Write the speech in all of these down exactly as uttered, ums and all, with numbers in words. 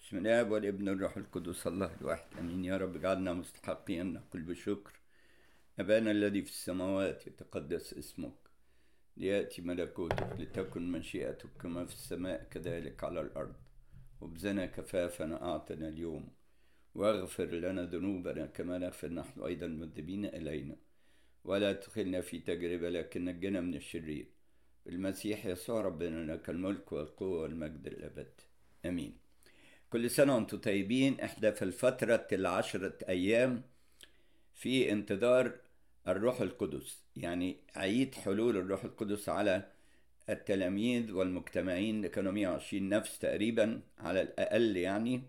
بسم الله والابن الروح القدس الله الواحد امين. يا رب اجعلنا مستحقين نقول بشكر. ابانا الذي في السماوات يتقدس اسمك، لياتي ملكوتك، لتكن مشيئتك كما في السماء كذلك على الارض. خبزنا كفافنا اعطنا اليوم، واغفر لنا ذنوبنا كما نغفر نحن ايضا المذنبين الينا، ولا تدخلنا في تجربه لكن نجنا من الشرير. بالمسيح يسوع ربنا لك الملك والقوه والمجد الابد امين. كل سنة وانتم طيبين. احنا في الفترة العشرة أيام في انتظار الروح القدس، يعني عيد حلول الروح القدس على التلاميذ والمجتمعين اللي كانوا مئة وعشرين نفس تقريبا على الأقل، يعني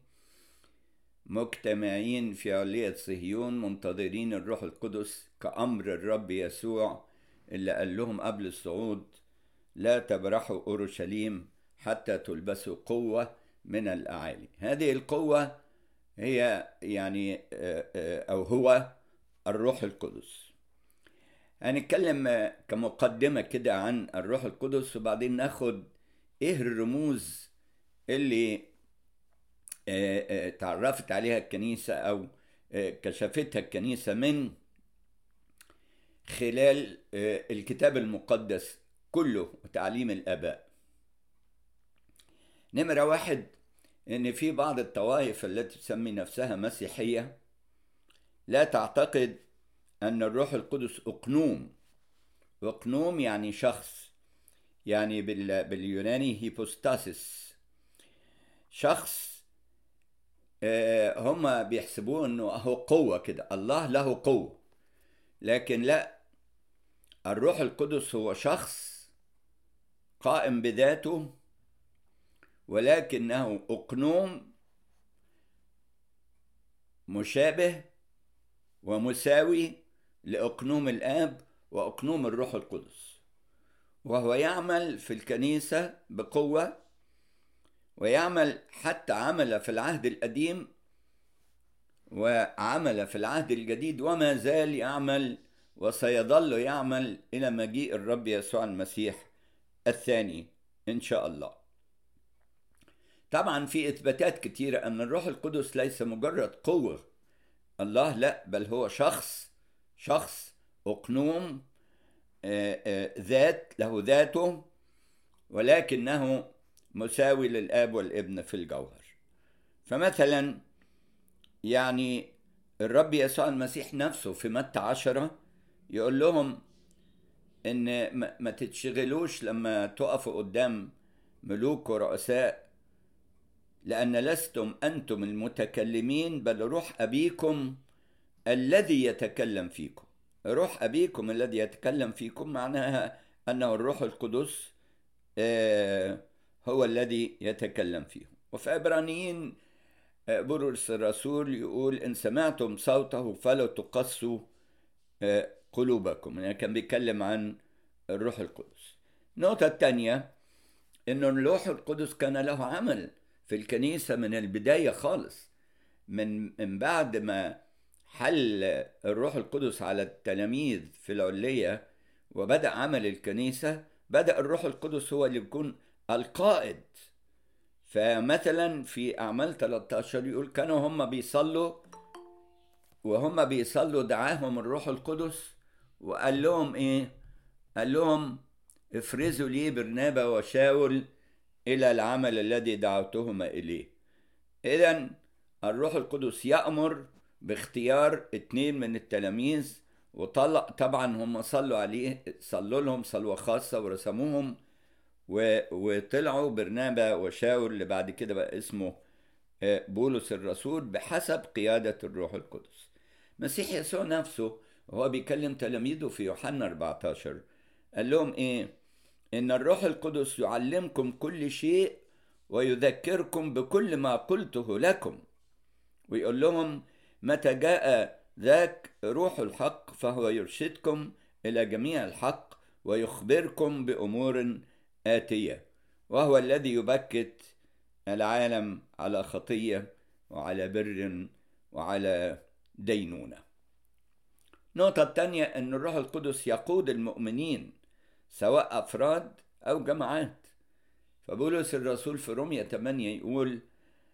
مجتمعين في علية صهيون منتظرين الروح القدس كأمر الرب يسوع اللي قال لهم قبل الصعود: لا تبرحوا أورشليم حتى تلبسوا قوة من الأعالي. هذه القوة هي يعني أو هو الروح القدس. هنتكلم كمقدمة كده عن الروح القدس، وبعدين ناخد إيه الرموز اللي تعرفت عليها الكنيسة أو كشفتها الكنيسة من خلال الكتاب المقدس كله وتعليم الآباء. نمرة واحد، إن في بعض الطوائف التي تسمي نفسها مسيحية لا تعتقد أن الروح القدس أقنوم. أقنوم يعني شخص، يعني باليوناني هيبوستاسيس، شخص. هم بيحسبوه أنه هو قوة كده، الله له قوة، لكن لا، الروح القدس هو شخص قائم بذاته، ولكنه أقنوم مشابه ومساوي لأقنوم الآب وأقنوم الروح القدس، وهو يعمل في الكنيسة بقوة، ويعمل حتى عمل في العهد القديم وعمل في العهد الجديد، وما زال يعمل وسيظل يعمل إلى مجيء الرب يسوع المسيح الثاني إن شاء الله. طبعا في إثباتات كتيرة أن الروح القدس ليس مجرد قوة الله، لا، بل هو شخص شخص أقنوم ذات له ذاته، ولكنه مساوي للآب والابن في الجوهر. فمثلا يعني الرب يسوع المسيح نفسه في متى عشرة يقول لهم إن ما تتشغلوش لما تقفوا قدام ملوك ورؤساء، لأن لستم أنتم المتكلمين بل روح أبيكم الذي يتكلم فيكم. روح أبيكم الذي يتكلم فيكم معناها أنه الروح القدس هو الذي يتكلم فيهم. وفي عبرانيين بولس الرسول يقول: إن سمعتم صوته فلا تقسوا قلوبكم. يعني كان بيتكلم عن الروح القدس. النقطة الثانية إنه الروح القدس كان له عمل في الكنيسة من البداية خالص، من من بعد ما حل الروح القدس على التلاميذ في العلية وبدأ عمل الكنيسة، بدأ الروح القدس هو اللي يكون القائد. فمثلا في أعمال ثلاثة عشر يقول: كانوا هم بيصلوا وهم بيصلوا دعاهم الروح القدس وقال لهم إيه؟ قال لهم: افرزوا لي برنابا وشاول إلى العمل الذي دعوتهما إليه. إذن الروح القدس يأمر باختيار اتنين من التلاميذ، وطلع طبعا هم صلوا عليه، صلوا لهم صلوة خاصة ورسموهم، وطلعوا برنابا وشاول اللي بعد كده بقى اسمه بولس الرسول بحسب قيادة الروح القدس. مسيح يسوع نفسه وهو بيكلم تلاميذه في يوحنا أربعة عشر قال لهم إيه؟ إن الروح القدس يعلمكم كل شيء ويذكركم بكل ما قلته لكم. ويقول لهم: متى جاء ذاك روح الحق فهو يرشدكم إلى جميع الحق ويخبركم بأمور آتية، وهو الذي يبكت العالم على خطية وعلى بر وعلى دينونة. النقطة الثانية أن الروح القدس يقود المؤمنين سواء أفراد أو جماعات. فبولس الرسول في رومية ثمانية يقول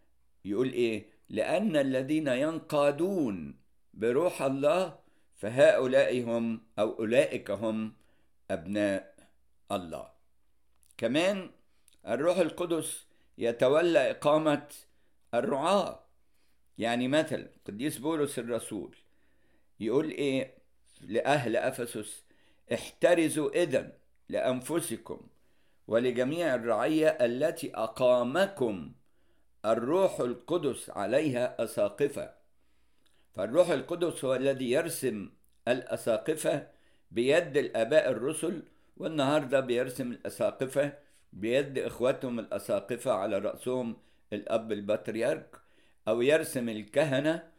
يقول إيه؟ لأن الذين ينقادون بروح الله فهؤلاء هم أو أولئك هم أبناء الله. كمان الروح القدس يتولى إقامة الرعاة. يعني مثلا قديس بولس الرسول يقول إيه لأهل أفسس؟ احترزوا إذن لأنفسكم ولجميع الرعية التي أقامكم الروح القدس عليها أساقفة. فالروح القدس هو الذي يرسم الأساقفة بيد الآباء الرسل، والنهاردة بيرسم الأساقفة بيد إخواتهم الأساقفة على رأسهم الأب البطريرك، أو يرسم الكهنة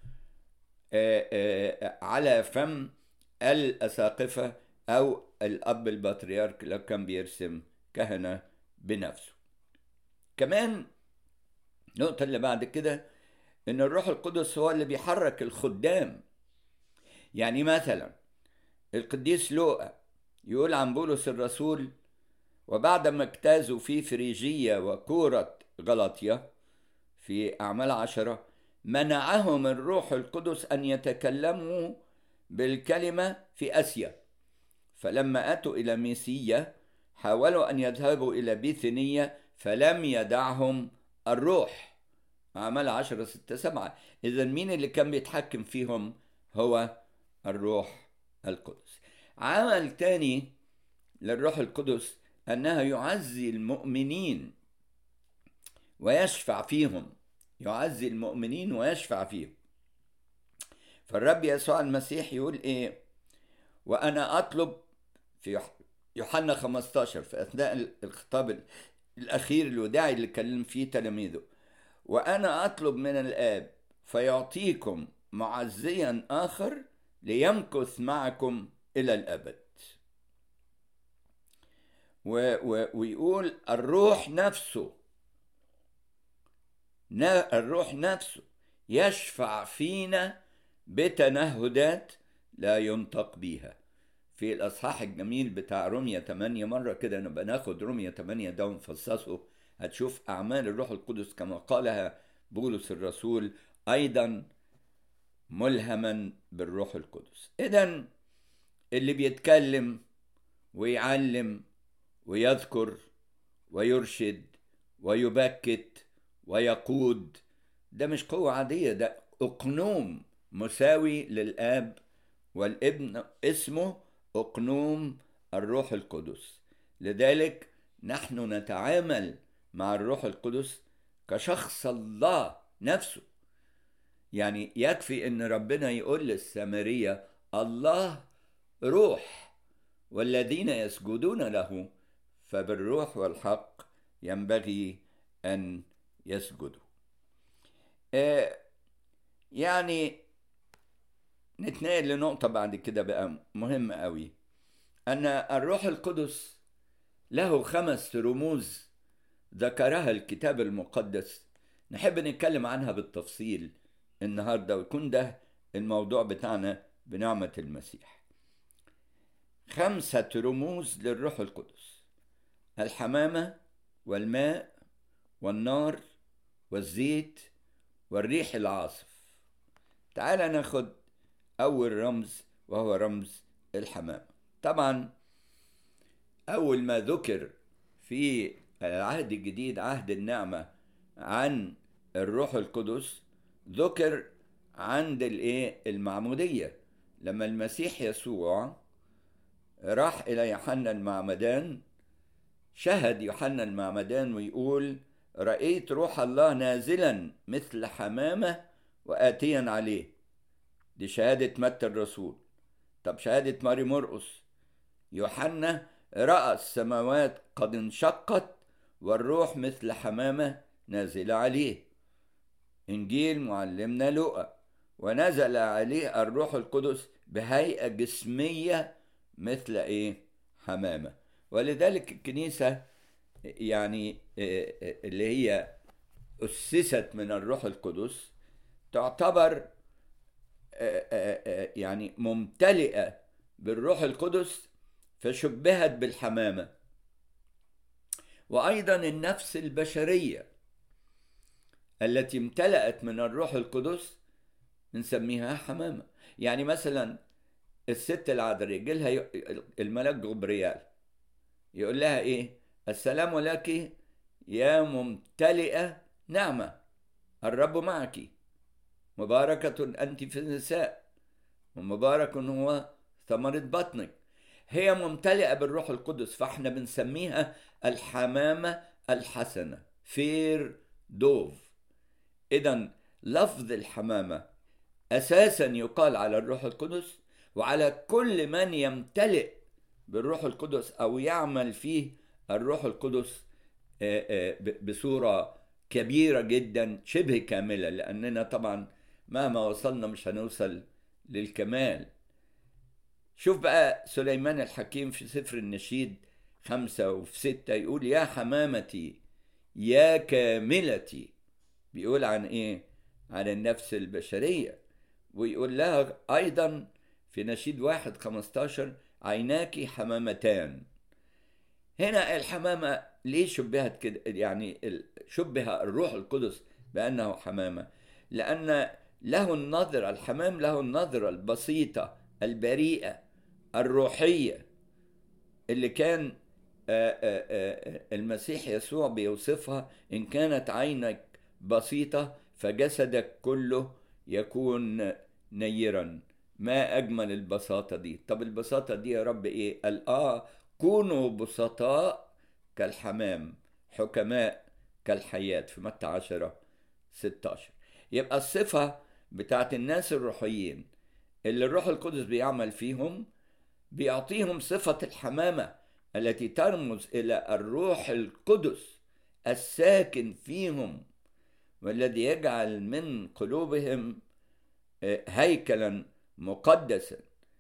على فم الأساقفة، أو الأب البطريرك لو كان بيرسم كهنة بنفسه. كمان النقطة اللي بعد كده إن الروح القدس هو اللي بيحرك الخدام. يعني مثلا القديس لوقا يقول عن بولس الرسول: وبعدما اجتازوا في فريجية وكورة غلطية في أعمال عشرة منعهم الروح القدس أن يتكلموا بالكلمة في آسيا، فلما أتوا إلى ميسية حاولوا أن يذهبوا إلى بيثينية فلم يدعهم الروح. أعمال عشرة ستة سبعة. إذن مين اللي كان بيتحكم فيهم؟ هو الروح القدس. عمل تاني للروح القدس أنها يعزي المؤمنين ويشفع فيهم. يعزي المؤمنين ويشفع فيهم. فالرب يسوع المسيح يقول إيه؟ وأنا أطلب في يوحنا خمستاشر في أثناء الخطاب الأخير الوداعي اللي كلم فيه تلاميذه: وأنا أطلب من الآب فيعطيكم معزيا آخر ليمكث معكم إلى الأبد. و و ويقول الروح نفسه الروح نفسه يشفع فينا بتنهدات لا ينطق بيها. في الأصحاح الجميل بتاع رومية ثمانية مرة كده نبقى ناخد رومية ثمانية ده ونفصصه، هتشوف أعمال الروح القدس كما قالها بولس الرسول أيضا ملهما بالروح القدس. إذن اللي بيتكلم ويعلم ويذكر ويرشد ويبكت ويقود ده مش قوة عادية، ده أقنوم مساوي للآب والابن، اسمه أقنوم الروح القدس. لذلك نحن نتعامل مع الروح القدس كشخص الله نفسه. يعني يكفي ان ربنا يقول للسامرية الله روح والذين يسجدون له فبالروح والحق ينبغي ان يسجدوا. آه يعني نتنقل لنقطة بعد كده بقى مهمة قوي، أن الروح القدس له خمس رموز ذكرها الكتاب المقدس. نحب نتكلم عنها بالتفصيل النهاردة ويكون ده الموضوع بتاعنا بنعمة المسيح. خمسة رموز للروح القدس: الحمامة والماء والنار والزيت والريح العاصف. تعال ناخد أول رمز وهو رمز الحمامة. طبعا أول ما ذكر في العهد الجديد عهد النعمة عن الروح القدس ذكر عند الايه المعمودية، لما المسيح يسوع راح إلى يوحنا المعمدان. شهد يوحنا المعمدان ويقول رأيت روح الله نازلا مثل حمامة وآتيا عليه. دي شهادة متى الرسول. طب شهادة ماري مرقس؟ يوحنا رأى السماوات قد انشقت والروح مثل حمامة نازل عليه. إنجيل معلمنا لوقا ونزل عليه الروح القدس بهيئة جسمية مثل إيه؟ حمامة. ولذلك الكنيسة يعني اللي هي أسست من الروح القدس تعتبر يعني ممتلئة بالروح القدس فشبهت بالحمامة. وأيضا النفس البشرية التي امتلأت من الروح القدس نسميها حمامة. يعني مثلا الست العذراء يجي لها الملاك جبريل يقول لها ايه؟ السلام لك يا ممتلئة نعمة، الرب معك، مباركة أنت في النساء ومبارك هو ثمرة بطنك. هي ممتلئة بالروح القدس، فاحنا بنسميها الحمامة الحسنة، فير دوف. إذن لفظ الحمامة أساسا يقال على الروح القدس وعلى كل من يمتلئ بالروح القدس أو يعمل فيه الروح القدس بصورة كبيرة جدا شبه كاملة، لأننا طبعا مهما وصلنا مش هنوصل للكمال. شوف بقى سليمان الحكيم في سفر النشيد خمسة وفي ستة يقول يا حمامتي يا كاملتي. بيقول عن ايه؟ عن النفس البشرية. ويقول لها ايضا في نشيد واحد خمستاشر عيناك حمامتان. هنا الحمامة ليه شبهت كده؟ يعني شبه الروح القدس بأنه حمامة لأن له النظرة، الحمام له النظرة البسيطة البريئة الروحية اللي كان المسيح يسوع بيوصفها: إن كانت عينك بسيطة فجسدك كله يكون نيرا. ما أجمل البساطة دي. طب البساطة دي يا رب إيه؟ قال آه كونوا بسطاء كالحمام حكماء كالحياة في متى عشرة ستاشر. يبقى الصفة بتاعت الناس الروحيين اللي الروح القدس بيعمل فيهم بيعطيهم صفة الحمامة التي ترمز إلى الروح القدس الساكن فيهم والذي يجعل من قلوبهم هيكلا مقدسا،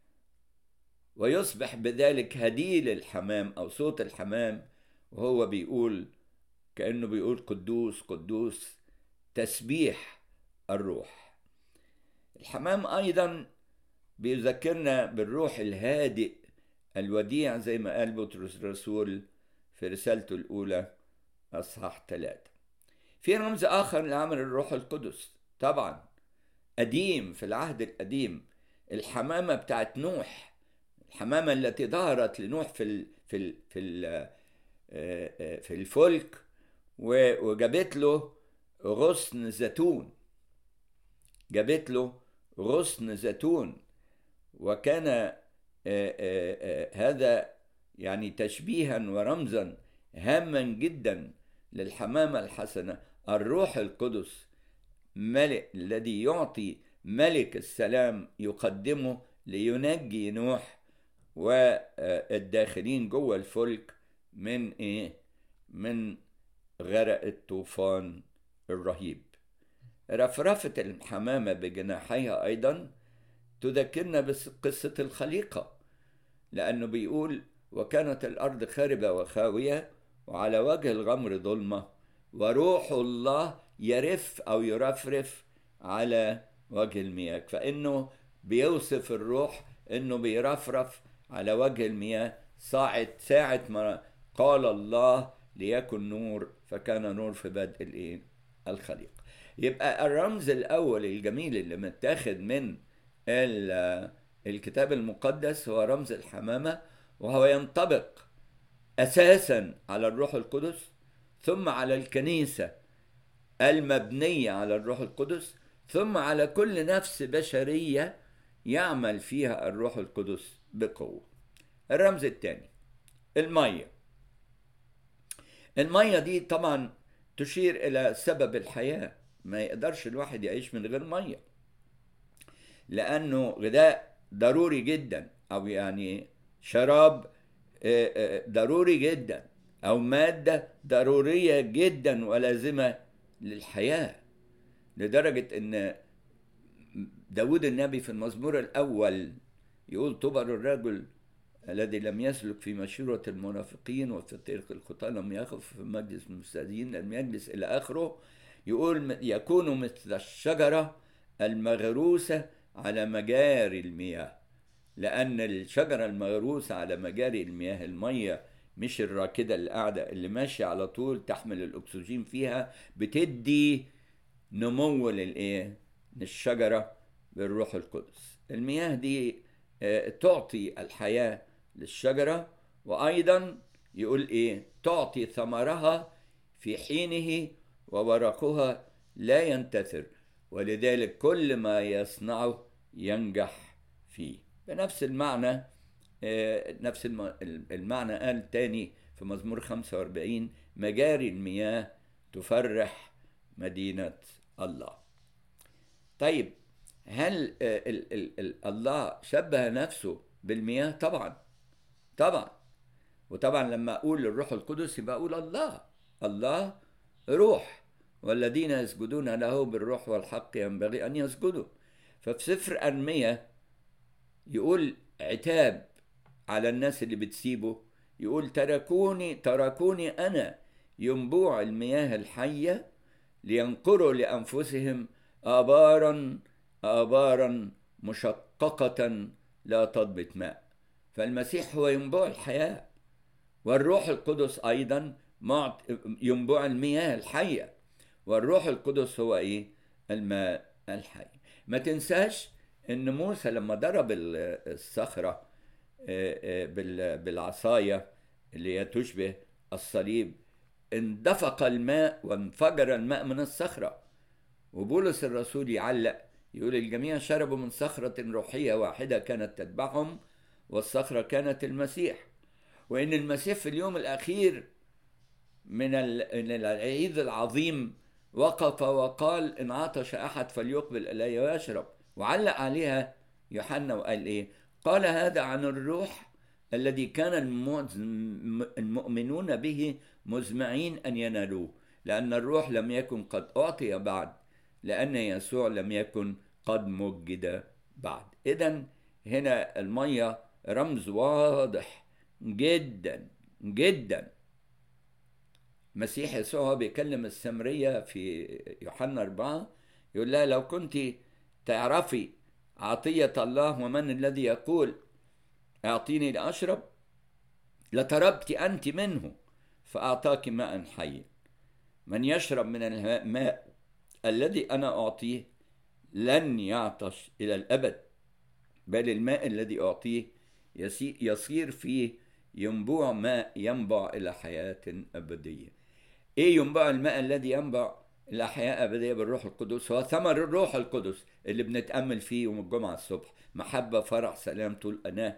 ويصبح بذلك هديل الحمام أو صوت الحمام وهو بيقول كأنه بيقول قدوس قدوس، تسبيح الروح. الحمام أيضا بيذكرنا بالروح الهادئ الوديع زي ما قال بطرس الرسول في رسالته الأولى أصحاح ثلاثة. في رمز آخر لعمل الروح القدس طبعا قديم في العهد القديم، الحمامة بتاعت نوح، الحمامة التي ظهرت لنوح في ال في ال في ال في الفلك وجابت له غصن زيتون، جابت له غصن زيتون. وكان هذا يعني تشبيها ورمزا هاما جدا للحمامة الحسنة، الروح القدس ملك الذي يعطي ملك السلام يقدمه لينجي نوح والداخلين جوه الفلك من ايه؟ من غرق الطوفان الرهيب. رفرفة الحمامة بجناحيها ايضا تذكرنا بقصة الخليقة، لأنه بيقول وكانت الأرض خاربة وخاوية وعلى وجه الغمر ظلمة وروح الله يرف أو يرفرف على وجه المياه. فإنه بيوصف الروح إنه بيرفرف على وجه المياه ساعة ساعة ما قال الله ليكن نور فكان نور في بدء الخليقة. يبقى الرمز الأول الجميل اللي متاخد من الكتاب المقدس هو رمز الحمامة، وهو ينطبق أساسا على الروح القدس ثم على الكنيسة المبنية على الروح القدس ثم على كل نفس بشرية يعمل فيها الروح القدس بقوة. الرمز الثاني المية. المية دي طبعا تشير إلى سبب الحياة، ما يقدرش الواحد يعيش من غير مية لأنه غذاء ضروري جدا، أو يعني شراب ضروري جدا، أو مادة ضرورية جدا ولازمة للحياة، لدرجة أن داود النبي في المزمور الأول يقول طوبى للرجل الذي لم يسلك في مشورة المنافقين وفي طريق الخطاة لم يقف في مجلس المستهزئين لم يجلس إلى آخره. يقول يكون مثل الشجرة المغروسة على مجاري المياه، لأن الشجرة المغروسة على مجاري المياه المية مش الراكدة اللي قاعدة اللي ماشية على طول تحمل الأكسجين فيها، بتدي نمو للإيه؟ للشجرة بالروح القدس. المياه دي تعطي الحياة للشجرة، وأيضا يقول إيه؟ تعطي ثمرها في حينه وورقها لا ينتثر، ولذلك كل ما يصنعه ينجح فيه. بنفس المعنى نفس المعنى قال تاني في مزمور خمسة وأربعين: مجاري المياه تفرح مدينة الله. طيب، هل ال ال ال الله شبه نفسه بالمياه؟ طبعا طبعا. وطبعا لما اقول الروح القدس يبقى اقول الله. الله روح، والذين يسجدون له بالروح والحق ينبغي ان يسجدوا. ففي سفر أرميا يقول عتاب على الناس اللي بتسيبه، يقول: تركوني تركوني انا ينبوع المياه الحيه لينقروا لانفسهم آبارا آبارا مشققة لا تضبط ماء. فالمسيح هو ينبوع الحياة، والروح القدس أيضا ينبوع المياه الحية، والروح القدس هو إيه؟ الماء الحي. ما تنساش إن موسى لما ضرب الصخرة بالعصاية اللي هي تشبه الصليب، اندفق الماء وانفجر الماء من الصخرة. وبولس الرسول يعلق يقول: الجميع شربوا من صخرة روحية واحدة كانت تتبعهم، والصخرة كانت المسيح. وإن المسيح في اليوم الأخير من العيد العظيم وقف وقال: إن عطش أحد فليقبل إلي ويشرب. وعلق عليها يوحنا وقال إيه؟ قال: هذا عن الروح الذي كان المؤمنون به مزمعين أن ينالوه، لأن الروح لم يكن قد أعطي بعد، لأن يسوع لم يكن قد مجد بعد. إذن هنا المية رمز واضح جدا جدا. مسيح يسوع بيكلم السامرية في يوحنا أربعة يقول لها: لو كنت تعرفي عطية الله ومن الذي يقول أعطيني لأشرب لتربت أنت منه فأعطاك ماء حي. من يشرب من الماء الذي أنا أعطيه لن يعطش إلى الأبد، بل الماء الذي أعطيه يصير فيه ينبوع ماء ينبع إلى حياة أبدية. إيه ينبع الماء الذي ينبع إلى حياة أبدية؟ بالروح القدس. هو ثمر الروح القدس اللي بنتأمل فيه يوم الجمعة الصبح: محبة، فرح، سلام، طول أناة،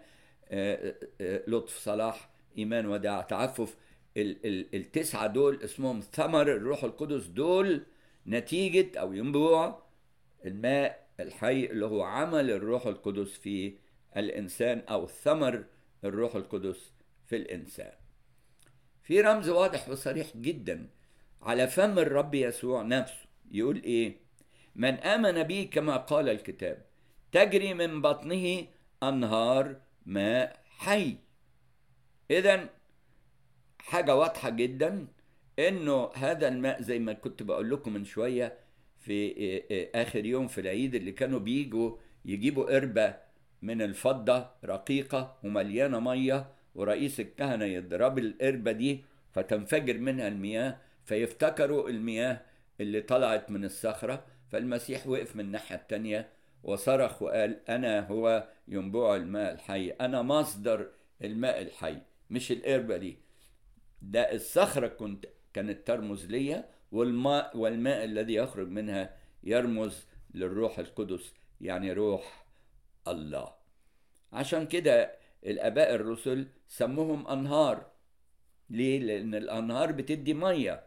لطف، صلاح، إيمان، وداع، تعفف. ال ال التسعة دول اسمهم ثمر الروح القدس. دول نتيجة أو ينبوع الماء الحي اللي هو عمل الروح القدس في الإنسان، أو ثمر الروح القدس في الإنسان. في رمز واضح وصريح جدا على فم الرب يسوع نفسه، يقول إيه؟ من آمن بي كما قال الكتاب تجري من بطنه أنهار ماء حي. إذن حاجة واضحة جدا إنه هذا الماء زي ما كنت بقول لكم من شوية في آخر يوم في العيد، اللي كانوا بيجوا يجيبوا قربة من الفضة رقيقة ومليانة مية، ورئيس الكهنة يضرب القربة دي فتنفجر منها المياه، فيفتكروا المياه اللي طلعت من الصخرة. فالمسيح وقف من الناحية التانية وصرخ وقال: أنا هو ينبوع الماء الحي، أنا مصدر الماء الحي، مش القربة دي. ده الصخرة كنت كانت ترمز ليا، والماء والماء الذي يخرج منها يرمز للروح القدس، يعني روح الله. عشان كده الآباء الرسل سموهم أنهار. ليه؟ لأن الأنهار بتدي مية،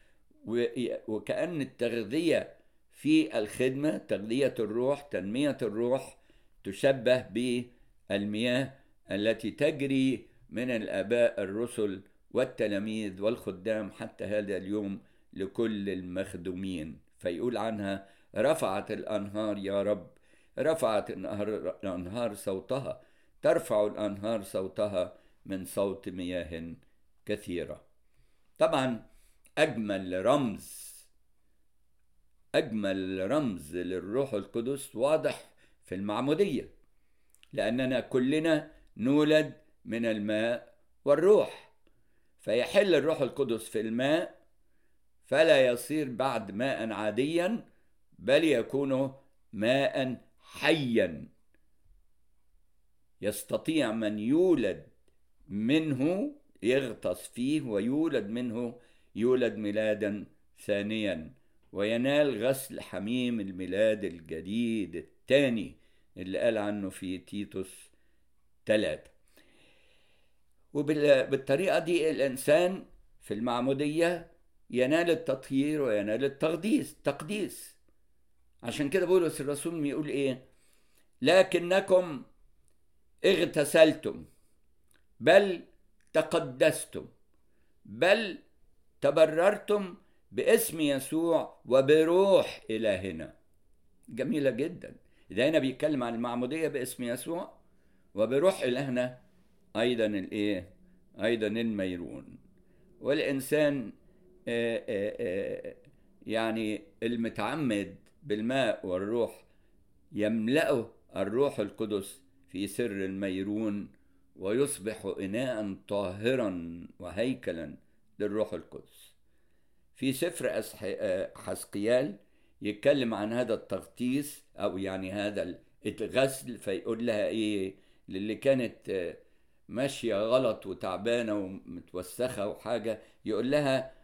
وكأن التغذية في الخدمة، تغذية الروح، تنمية الروح، تشبه بالمياه التي تجري من الآباء الرسل والتلاميذ والخدام حتى هذا اليوم لكل المخدومين. فيقول عنها: رفعت الأنهار يا رب، رفعت الأنهار صوتها، ترفع الأنهار صوتها من صوت مياه كثيرة. طبعا أجمل رمز أجمل رمز للروح القدس واضح في المعمودية، لأننا كلنا نولد من الماء والروح، فيحل الروح القدس في الماء فلا يصير بعد ماء عاديا، بل يكون ماء حيا يستطيع من يولد منه يغطس فيه ويولد منه يولد ميلادا ثانيا، وينال غسل حميم الميلاد الجديد الثاني اللي قال عنه في تيتوس ثلاثة. وبالطريقة دي الإنسان في المعمودية ينال التطهير وينال التقديس تقديس. عشان كده بولس الرسول بيقول إيه؟ لكنكم اغتسلتم بل تقدستم بل تبررتم باسم يسوع وبروح إلهنا. جميلة جدا. ده هنا بيتكلم عن المعمودية باسم يسوع وبروح إلهنا أيضا الإيه؟ أيضا الميرون. والإنسان آآ آآ يعني المتعمد بالماء والروح يملأه الروح القدس في سر الميرون ويصبح إناء طاهرا وهيكلا للروح القدس. في سفر حزقيال يتكلم عن هذا التغطيس أو يعني هذا الغسل، فيقول لها إيه للي كانت ماشية غلط وتعبانة ومتوسخة وحاجة، يقول لها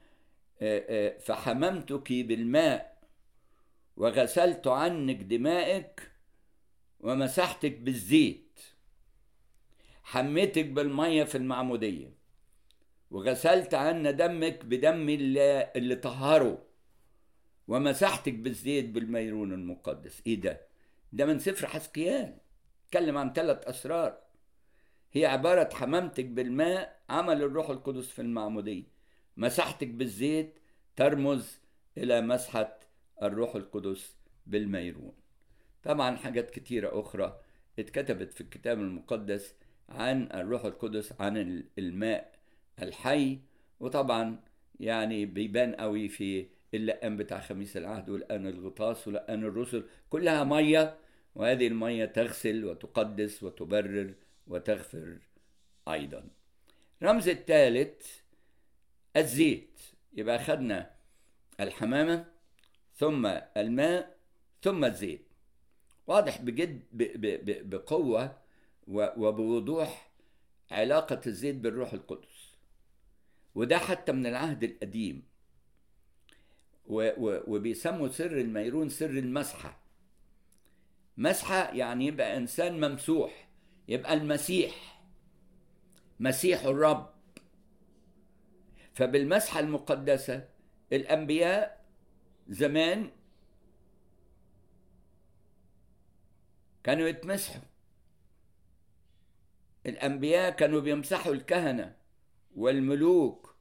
فحممتك بالماء وغسلت عنك دمائك ومسحتك بالزيت. حميتك بالمية في المعمودية وغسلت عنا دمك بدم اللي, اللي طهره ومسحتك بالزيت بالميرون المقدس. ايه ده؟ ده من سفر حزقيال، اتكلم عن ثلاث اسرار. هي عبارة حممتك بالماء عمل الروح القدس في المعمودية، مسحتك بالزيت ترمز الى مسحة الروح القدس بالميرون. طبعا حاجات كتيرة اخرى اتكتبت في الكتاب المقدس عن الروح القدس، عن الماء الحي. وطبعا يعني بيبان قوي في اللقان بتاع خميس العهد واللقان الغطاس ولقان الرسل، كلها مية، وهذه المية تغسل وتقدس وتبرر وتغفر أيضا. رمز الثالث الزيت. يبقى خدنا الحمامة ثم الماء ثم الزيت. واضح بجد بقوة وبوضوح علاقة الزيت بالروح القدس، وده حتى من العهد القديم. وبيسموا سر الميرون سر المسحة. مسحة يعني يبقى إنسان ممسوح، يبقى المسيح مسيح الرب. فبالمسحة المقدسة الأنبياء زمان كانوا يتمسحوا، الأنبياء كانوا بيمسحوا الكهنة والملوك،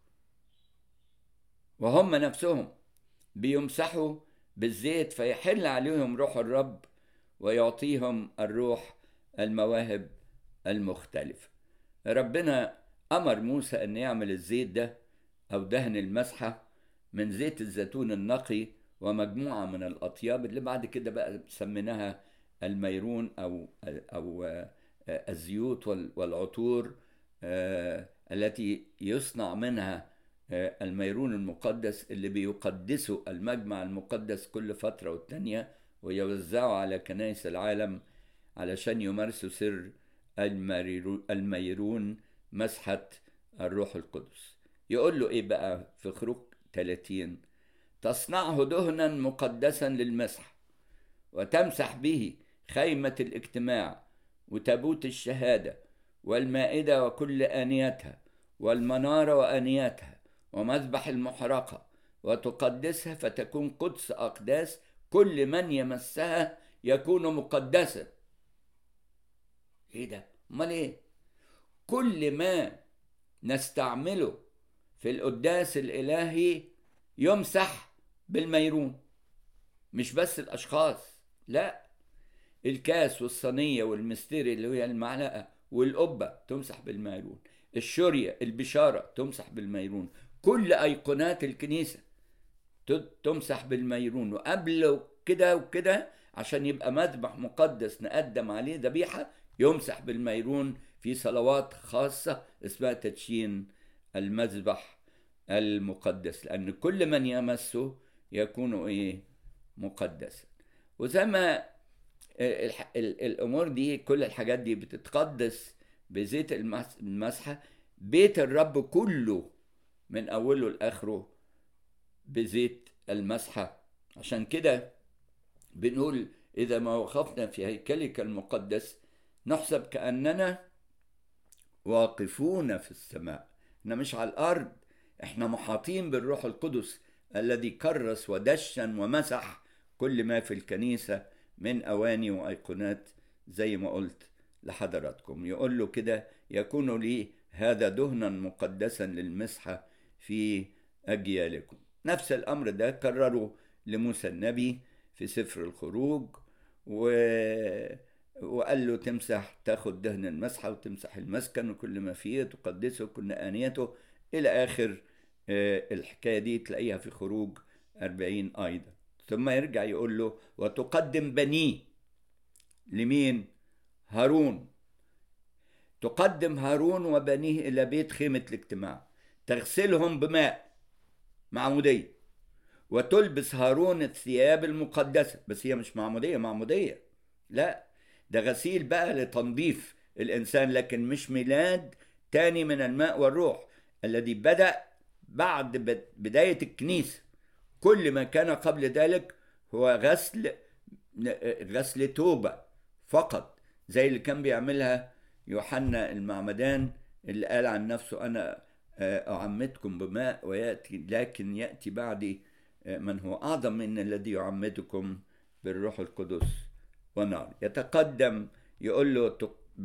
وهم نفسهم بيمسحوا بالزيت فيحل عليهم روح الرب ويعطيهم الروح المواهب المختلفة. ربنا أمر موسى أن يعمل الزيت ده أو دهن المسحة من زيت الزيتون النقي ومجموعة من الأطياب اللي بعد كده بقى سميناها الميرون أو أو الزيوت والعطور التي يصنع منها الميرون المقدس، اللي بيقدسوا المجمع المقدس كل فترة والتانية ويوزعوا على كنائس العالم علشان يمارسوا سر الميرون مسحة الروح القدس. يقول له ايه بقى في خروج ثلاثين؟ تصنعه دهنا مقدسا للمسح وتمسح به خيمة الاجتماع وتابوت الشهادة والمائدة وكل آنيتها والمنارة وآنيتها ومذبح المحرقة وتقدسها فتكون قدس أقداس، كل من يمسها يكون مقدسا. ايه ده؟ امال ايه؟ كل ما نستعمله في القداس الإلهي يمسح بالميرون، مش بس الأشخاص، لا، الكاس والصينية والمستري اللي هي المعلقة والقبة تمسح بالميرون، الشورية البشارة تمسح بالميرون، كل أيقونات الكنيسة تمسح بالميرون. وقبل كده وكده عشان يبقى مذبح مقدس نقدم عليه ذبيحة يمسح بالميرون في صلوات خاصة اسمها تدشين المذبح المقدس، لأن كل من يمسه يكون إيه؟ مقدسا. وزي ما الأمور دي كل الحاجات دي بتتقدس بزيت المسحة، بيت الرب كله من أوله لآخره بزيت المسحة. عشان كده بنقول إذا ما وقفنا في هيكلك المقدس نحسب كأننا واقفون في السماء. احنا مش على الأرض، احنا محاطين بالروح القدس الذي كرس ودشن ومسح كل ما في الكنيسة من أواني وأيقونات زي ما قلت لحضراتكم. يقول له كده يكون لي هذا دهنا مقدسا للمسحة في أجيالكم. نفس الأمر ده كرره لموسى النبي في سفر الخروج، و... وقال له تمسح، تاخد دهن المسحة وتمسح المسكن وكل ما فيه، تقدسه كل آنيته إلى آخر الحكاية دي تلاقيها في خروج أربعين أيضا. ثم يرجع يقول له وتقدم بنيه لمين؟ هارون. تقدم هارون وبنيه إلى بيت خيمة الاجتماع، تغسلهم بماء معمودية، وتلبس هارون الثياب المقدسة. بس هي مش معمودية معمودية، لا، ده غسيل بقى لتنظيف الإنسان، لكن مش ميلاد تاني من الماء والروح الذي بدأ بعد بداية الكنيسة. كل ما كان قبل ذلك هو غسل غسل توبة فقط، زي اللي كان بيعملها يوحنا المعمدان اللي قال عن نفسه أنا أعمدكم بماء ويأتي لكن يأتي بعدي من هو أعظم من الذي يعمدكم بالروح القدس ونار. يتقدم يقول له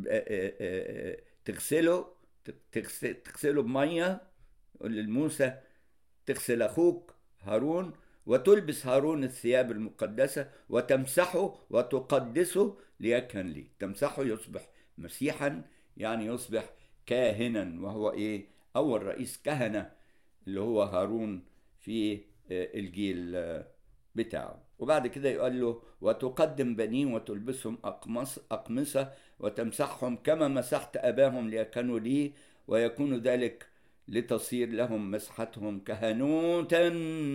تغسله تغسله بمية، يقول لموسى تغسل أخوك هارون، وتلبس هارون الثياب المقدسة وتمسحه وتقدسه ليكهن لي. تمسحه يصبح مسيحا، يعني يصبح كاهنا، وهو إيه؟ أول رئيس كهنة اللي هو هارون في الجيل بتاعه. وبعد كده يقول له وتقدم بنين وتلبسهم أقمص أقمصة وتمسحهم كما مسحت أباهم ليكونوا لي، ويكون ذلك لتصير لهم مسحتهم كهنوتا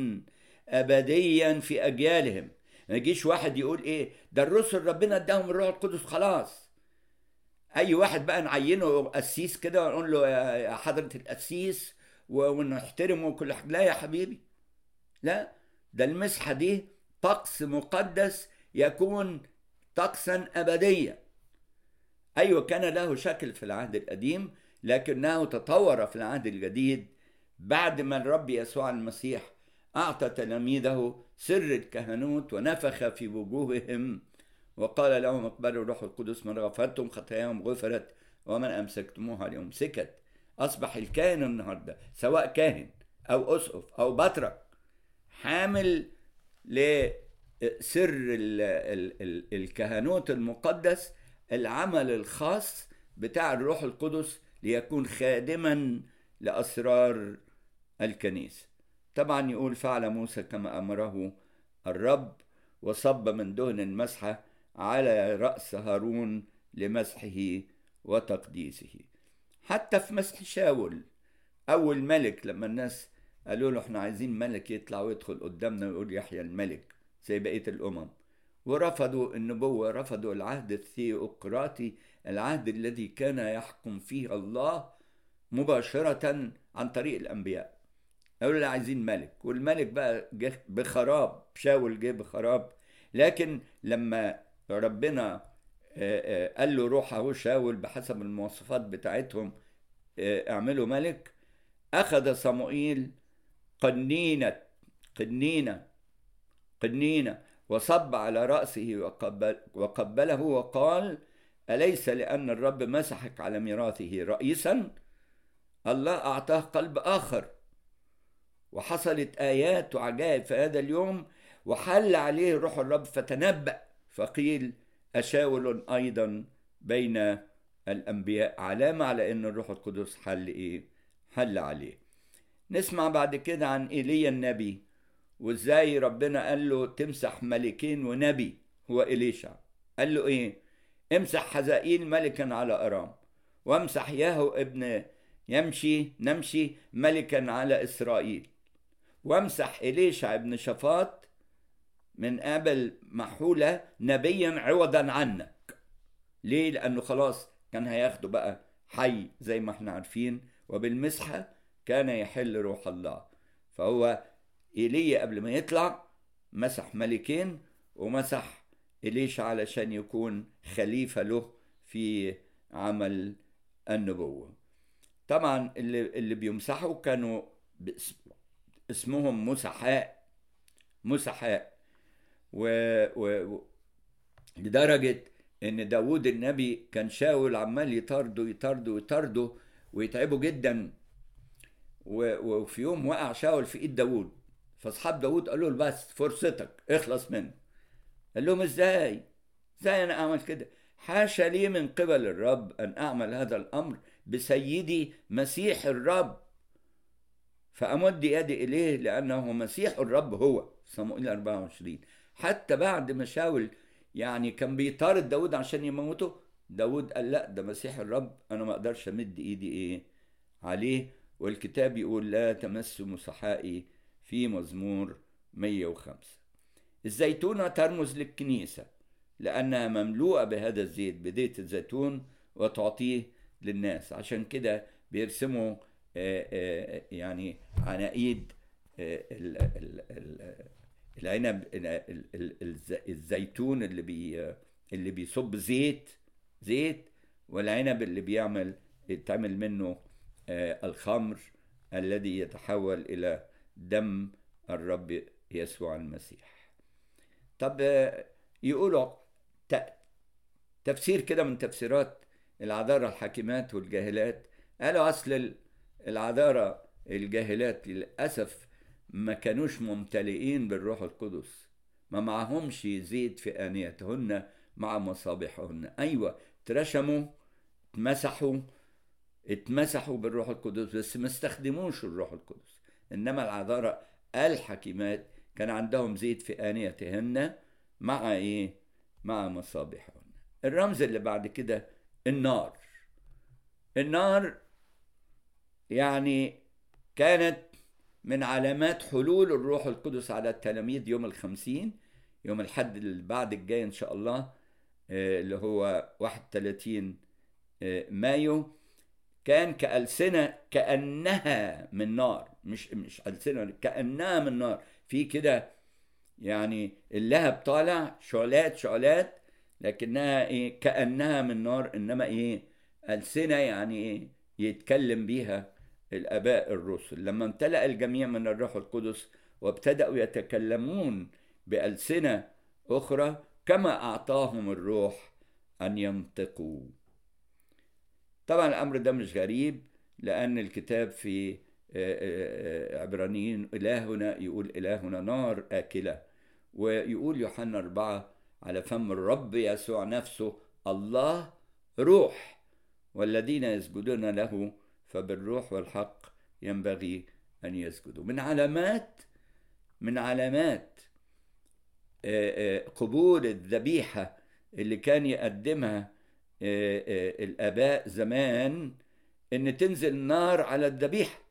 أبديا في أجيالهم. ما يجيش واحد يقول إيه ده الرسل ربنا اداهم الروح القدس خلاص، أي واحد بقى نعينه قسيس كده ونقول له يا حضرة القسيس ونحترمه كل حاجة. لا يا حبيبي، لا، ده المسحة دي طقس مقدس يكون طقسا أبديا. أيوة كان له شكل في العهد القديم، لكنه تطور في العهد الجديد بعد ما الرب يسوع المسيح أعطى تلاميذه سر الكهنوت ونفخ في وجوههم وقال لهم اقبلوا الروح القدس، من غفرتم خطاياهم غفرت ومن أمسكتموها لأمسكت. أصبح الكاهن النهاردة سواء كاهن أو أسقف أو بطرك حامل لسر الكهنوت المقدس، العمل الخاص بتاع الروح القدس ليكون خادما لأسرار الكنيسة. طبعا يقول فعل موسى كما أمره الرب، وصب من دهن المسحة على رأس هارون لمسحه وتقديسه. حتى في مسح شاول أول ملك، لما الناس قالوا له احنا عايزين ملك يطلع ويدخل قدامنا ويقول يحيى الملك زي بقية الأمم، ورفضوا النبوة، رفضوا العهد الثيوقراطي، العهد الذي كان يحكم فيه الله مباشرة عن طريق الأنبياء. قالوا له عايزين ملك، والملك بقى جه بخراب، شاول جه بخراب. لكن لما ربنا قال له روح اهو شاول بحسب المواصفات بتاعتهم اعملوا ملك، أخذ صموئيل قنينة قنينة قنينة وصب على رأسه وقبل وقبله وقال أليس لأن الرب مسحك على ميراثه رئيسا؟ الله أعطاه قلب آخر، وحصلت آيات وعجائب في هذا اليوم، وحل عليه روح الرب فتنبأ، فقيل أشاول أيضا بين الأنبياء، علامة على أن الروح القدس حل إيه؟ حل عليه. نسمع بعد كده عن إيليا النبي، وإزاي ربنا قال له تمسح ملكين ونبي هو إليشع. قال له إيه؟ امسح حزائيل ملكا على أرام، وامسح ياهو ابن يمشي نمشي ملكا على إسرائيل، وامسح إليشع ابن شفاط من قبل محولة نبيا عوضا عنك. ليه؟ لأنه خلاص كان هياخده بقى حي زي ما احنا عارفين، وبالمسحة كان يحل روح الله. فهو إيليا قبل ما يطلع مسح ملكين، ومسح إليشع علشان يكون خليفة له في عمل النبوة. طبعا اللي, اللي بيمسحوا كانوا اسمهم مسحاء مسحاء و... و... لدرجة ان داود النبي كان شاول عمال يطارده يطارده يطارده ويتعبه جدا، و... وفي يوم وقع شاول في ايد داود، فاصحاب داود قالوا له بس فرصتك اخلص منه. قال لهم ازاي ازاي انا اعمل كده؟ حاشا لي من قبل الرب ان اعمل هذا الامر بسيدي مسيح الرب، فامد يدي اليه لانه مسيح الرب هو. صموئيل أربعة وعشرين. حتى بعد ما شاول يعني كان بيطارد داود عشان يموته، داود قال لا ده مسيح الرب، انا ما اقدرش امد ايدي ايه عليه. والكتاب يقول لا تمسوا مسحائي في مزمور مية وخمسة. الزيتونة ترمز للكنيسة لأنها مملوءة بهذا الزيت، بزيت الزيتون، وتعطيه للناس. عشان كده بيرسموا يعني عناقيد العنب الزيتون اللي بي اللي بيصب زيت زيت والعنب اللي بيعمل يتعمل منه الخمر الذي يتحول إلى دم الرب يسوع المسيح. طب يقولوا تفسير كده من تفسيرات العذارى الحاكمات والجاهلات، قالوا أصل العذارى الجاهلات للأسف ما كانوش ممتلئين بالروح القدس، ما معهمش زيت في آنيتهن مع مصابيحهن. أيوة ترشموا اتمسحوا اتمسحوا بالروح القدس بس ما استخدموش الروح القدس. إنما العذارى الحكيمات كان عندهم زيت في آنيتهن مع إيه؟ مع مصابيحهن. الرمز اللي بعد كده النار. النار يعني كانت من علامات حلول الروح القدس على التلاميذ يوم الخمسين، يوم الحد اللي بعد الجاي إن شاء الله اللي هو واحد وثلاثين مايو. كان كألسنة كأنها من نار، مش مش ألسنة، كأنها من نار، في كده يعني اللهب طالع شعلات شعلات، لكنها ايه كأنها من نار. انما ايه ألسنة يعني ايه يتكلم بيها الآباء الرسل. لما امتلأ الجميع من الروح القدس وابتدأوا يتكلمون بألسنة أخرى كما أعطاهم الروح أن ينطقوا. طبعا الأمر ده مش غريب، لأن الكتاب في عبرانيين إلهنا يقول إلهنا نار آكلة، ويقول يوحنا أربعة على فم الرب يسوع نفسه الله روح، والذين يسجدون له فبالروح والحق ينبغي أن يسجدوا. من علامات من علامات قبول الذبيحة اللي كان يقدمها الآباء زمان إن تنزل نار على الذبيحة.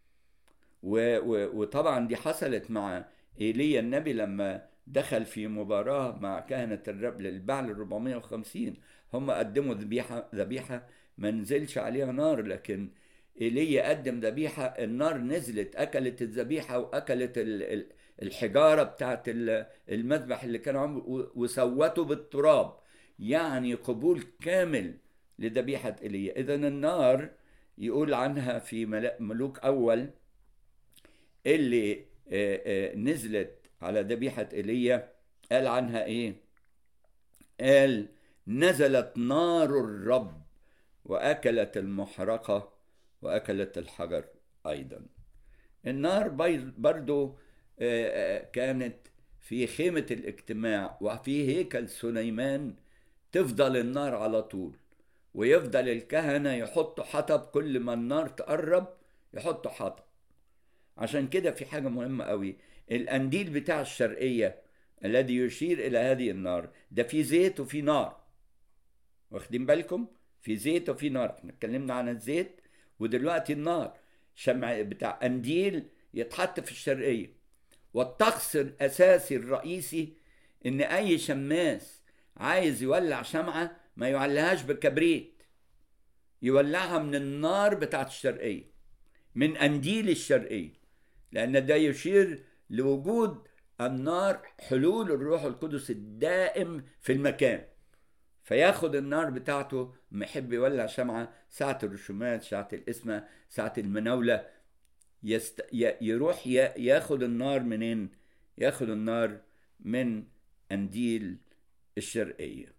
وطبعا دي حصلت مع إيليا النبي لما دخل في مباراة مع كهنة الرب للبعل الربعمية وخمسين. هم قدموا ذبيحة ذبيحة ما نزلش عليها نار، لكن إيليا قدم ذبيحة النار نزلت أكلت الذبيحة وأكلت الحجارة بتاعت المذبح اللي كانوا عامله وسوته بالتراب. يعني قبول كامل لذبيحة إيليا. إذن النار يقول عنها في ملوك أول اللي نزلت على ذبيحة إيليا قال عنها إيه؟ قال نزلت نار الرب وأكلت المحرقة وأكلت الحجر أيضا. النار برضو كانت في خيمة الاجتماع وفي هيكل سليمان، تفضل النار على طول، ويفضل الكهنة يحطوا حطب كل ما النار تقرب يحطوا حطب. عشان كده في حاجة مهمة قوي، القنديل بتاع الشرقية الذي يشير إلى هذه النار ده في زيت وفي نار. واخدين بالكم؟ في زيت وفي نار. احنا اتكلمنا عن الزيت ودلوقتي النار. شمع بتاع قنديل يتحط في الشرقية، والطقس الأساسي الرئيسي إن أي شماس عايز يولع شمعة ما يولعهاش بالكبريت، يولعها من النار بتاعت الشرقية، من قنديل الشرقية، لأن ده يشير لوجود النار، حلول الروح القدس الدائم في المكان. فياخد النار بتاعته، محب يولع شمعة ساعة الرسومات، ساعة القسمة، ساعة المناولة، يست... يروح ياخد النار منين؟ ياخد النار من قنديل الشرقية.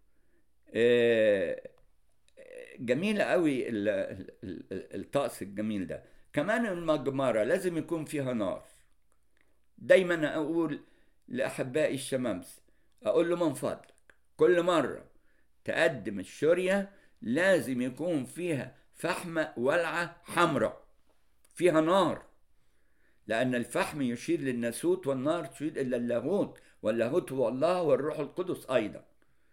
جميل قوي الطقس الجميل ده. كمان المجمرة لازم يكون فيها نار. دايما أقول لأحبائي الشمامس، أقول له من فضلك كل مرة تقدم الشورية لازم يكون فيها فحمة ولعة حمراء فيها نار، لأن الفحم يشير للناسوت والنار تشير إلى اللاهوت، واللاهوت هو الله والروح القدس أيضا.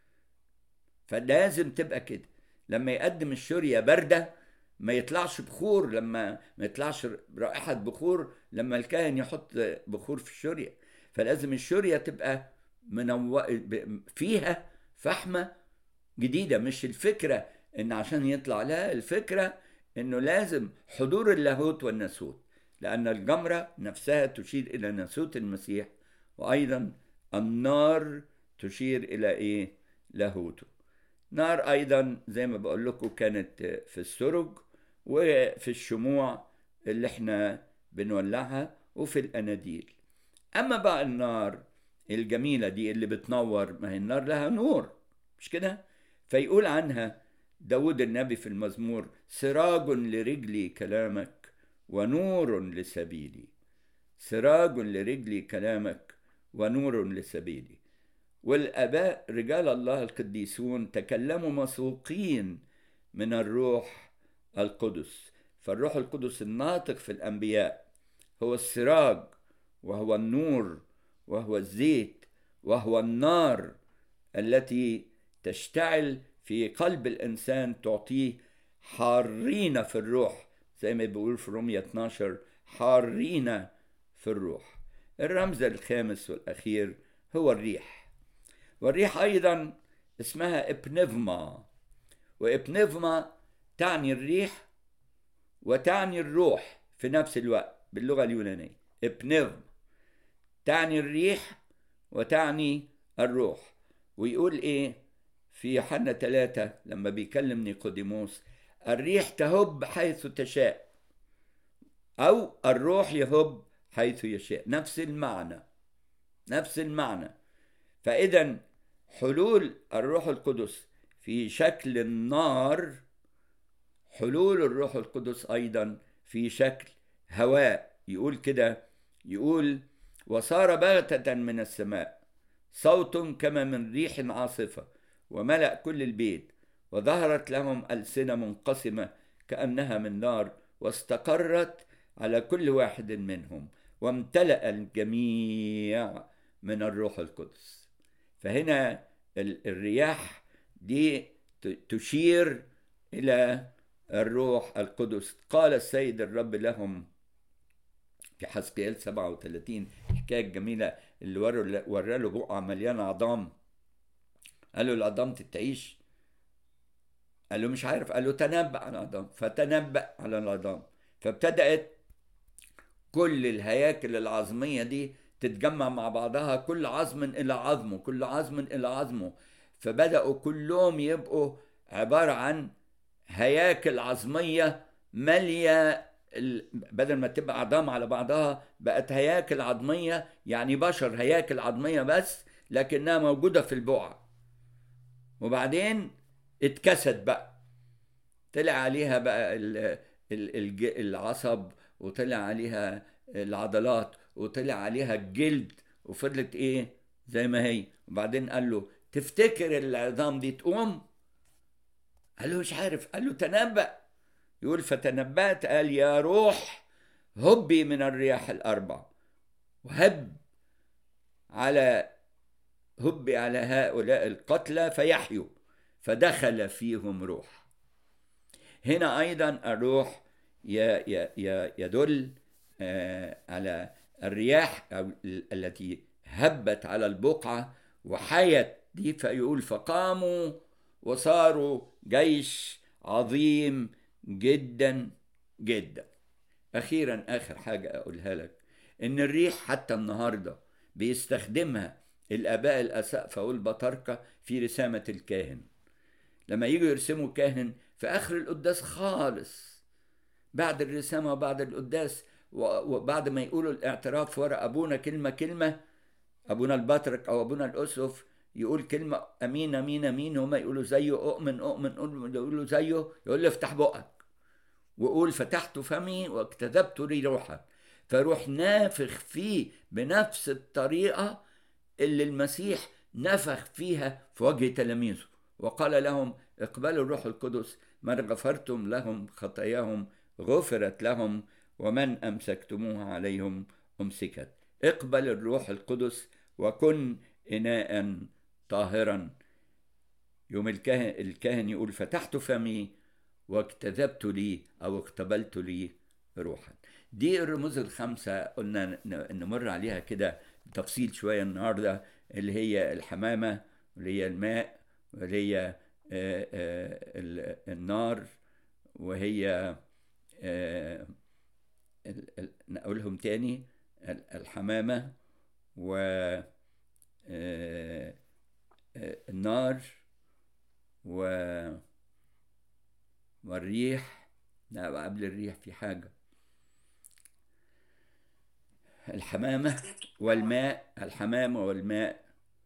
فلازم تبقى كده. لما يقدم الشورية باردة ما يطلعش بخور، لما ما يطلعش رائحة بخور لما الكاهن يحط بخور في الشورية. فلازم الشورية تبقى منو... فيها فحمة جديدة. مش الفكرة إن عشان يطلع، لا، الفكرة إنه لازم حضور اللاهوت والناسوت، لأن الجمرة نفسها تشير إلى ناسوت المسيح، وأيضا النار تشير إلى إيه؟ لاهوته. نار أيضا زي ما بقول لكم كانت في السرج وفي الشموع اللي احنا بنولعها وفي الأناديل. أما بقى النار الجميلة دي اللي بتنور، ما هي النار لها نور، مش كده؟ فيقول عنها داود النبي في المزمور: سراج لرجلي كلامك ونور لسبيلي. سراج لرجلي كلامك ونور لسبيلي. والآباء رجال الله القديسون تكلموا مسوقين من الروح القدس. فالروح القدس الناطق في الأنبياء هو السراج، وهو النور، وهو الزيت، وهو النار التي تشتعل في قلب الإنسان، تعطيه حارين في الروح، زي ما بيقول في رومية اتناشر: حارين في الروح. الرمز الخامس والأخير هو الريح. والريح أيضا اسمها إبنفما، وإبنفما تعني الريح وتعني الروح في نفس الوقت باللغة اليونانية. إبنفما تعني الريح وتعني الروح. ويقول إيه في يوحنا ثلاثة لما بيكلم نيقوديموس: الريح تهب حيث تشاء، أو الروح يهب حيث يشاء. نفس المعنى، نفس المعنى. فإذا حلول الروح القدس في شكل النار، حلول الروح القدس أيضا في شكل هواء. يقول كده، يقول: وصار بغتة من السماء صوت كما من ريح عاصفة وملأ كل البيت، وظهرت لهم ألسنة منقسمة كأنها من نار، واستقرت على كل واحد منهم، وامتلأ الجميع من الروح القدس. فهنا الرياح دي تشير إلى الروح القدس. قال السيد الرب لهم في حزقيال سبعة وثلاثين الحكاية الجميلة اللي ورى له بقعة مليانة عظام. قال له: العظام تعيش؟ قال له: مش عارف. قال له: تنبأ على العظام. فتنبأ على العظام، فابتدأت كل الهياكل العظمية دي تتجمع مع بعضها، كل عظم إلى عظمه، كل عظم إلى عظمه. فبدأوا كلهم يبقوا عبارة عن هياكل عظمية مالية، بدل ما تبقى عظام على بعضها بقت هياكل عظمية، يعني بشر هياكل عظمية بس لكنها موجودة في البقعة. وبعدين اتكسد بقى، طلع عليها بقى العصب، وطلع عليها العضلات، وطلع عليها الجلد، وفضلت ايه زي ما هي. وبعدين قال له: تفتكر العظام دي تقوم؟ قال له: مش عارف. قال له: تنبأ. يقول: فتنبأت، قال: يا روح هبي من الرياح الأربع، وهب على هبي على هؤلاء القتلى فيحيوا، فدخل فيهم روح. هنا أيضا الروح يدل على الرياح التي هبت على البقعة وحيت دي، فيقول فقاموا وصاروا جيش عظيم جدا جدا. أخيرا آخر حاجة أقولها لك، إن الريح حتى النهاردة بيستخدمها الآباء الأسقفة والبطاركة في رسامة الكاهن. لما يجوا يرسموا كاهن في آخر القداس خالص، بعد الرسامة وبعد القداس وبعد ما يقولوا الاعتراف ورا أبونا كلمة كلمة، أبونا البطرك أو أبونا الأسقف يقول كلمة أمين أمين أمين، هما يقولوا زيه، أؤمن أؤمن أؤمن، يقولوا زيه، يقول له افتح بقك وقول فتحت فمي واكتذبت لي روحا، فروح نافخ فيه بنفس الطريقة اللي المسيح نفخ فيها في وجه تلاميذه، وقال لهم اقبلوا الروح القدس، من غفرتم لهم خطاياهم غفرت لهم، ومن أمسكتموها عليهم أمسكت. اقبل الروح القدس وكن إناء طاهرا. يوم الكاهن, الكاهن يقول فتحت فمي واكتذبت لي أو اقتبلت لي روحا. دي الرموز الخمسة قلنا نمر عليها كده بتفصيل شوية النهاردة، اللي هي الحمامة، واللي هي الماء، واللي هي النار، وهي نقولهم تاني، الحمامة والنار والريح. لا، قبل الريح في حاجة، الحمامة والماء، الحمامة والماء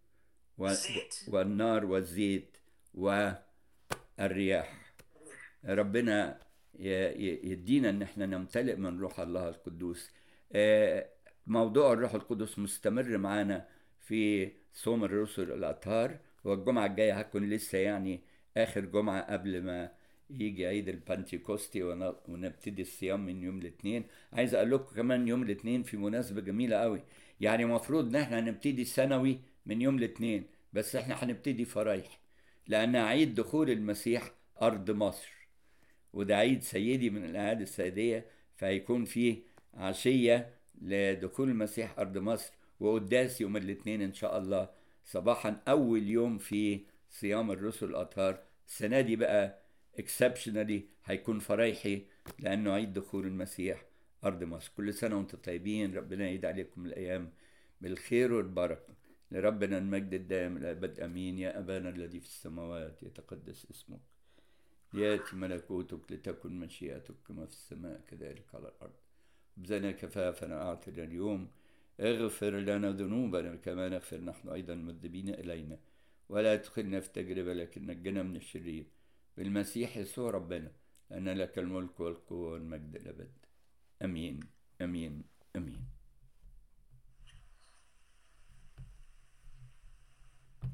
والنار والزيت والرياح. ربنا يدينا ان احنا نمتلئ من روح الله القدوس. موضوع الروح القدس مستمر معانا في صوم الرسل الأطهار، والجمعة الجاية هتكون لسه يعني آخر جمعة قبل ما يجي عيد البنتيكوستي ونبتدي الصيام من يوم الاثنين. عايز اقول لكم كمان يوم الاثنين في مناسبة جميلة قوي، يعني مفروض ان احنا هنبتدي سنوي من يوم الاثنين، بس احنا هنبتدي فرايح، لان عيد دخول المسيح ارض مصر، وده عيد سيدي من الاعياد السيدية، فهيكون فيه عشية لدخول المسيح ارض مصر، وقداس يوم الاثنين ان شاء الله صباحا، اول يوم في صيام الرسل الاطهار. السنة دي بقى exceptionally هيكون فرايحي، لأنه عيد دخول المسيح أرض مصر. كل سنة وانتم طيبين، ربنا يعيد عليكم الأيام بالخير والبركة. لربنا المجد الدائم الأبد أمين. يا أبانا الذي في السماوات يتقدس اسمك، يأتي ملكوتك، لتكن مشيئتك كما في السماء كذلك على الأرض. خبزنا كفافنا أعطنا اليوم، اغفر لنا ذنوبنا كما نغفر نحن أيضا المذنبين إلينا، ولا تدخلنا في تجربة لكن نجنا من الشرير، بالمسيح يسوع ربنا، لأن لك الملك والقوة والمجد الأبدي.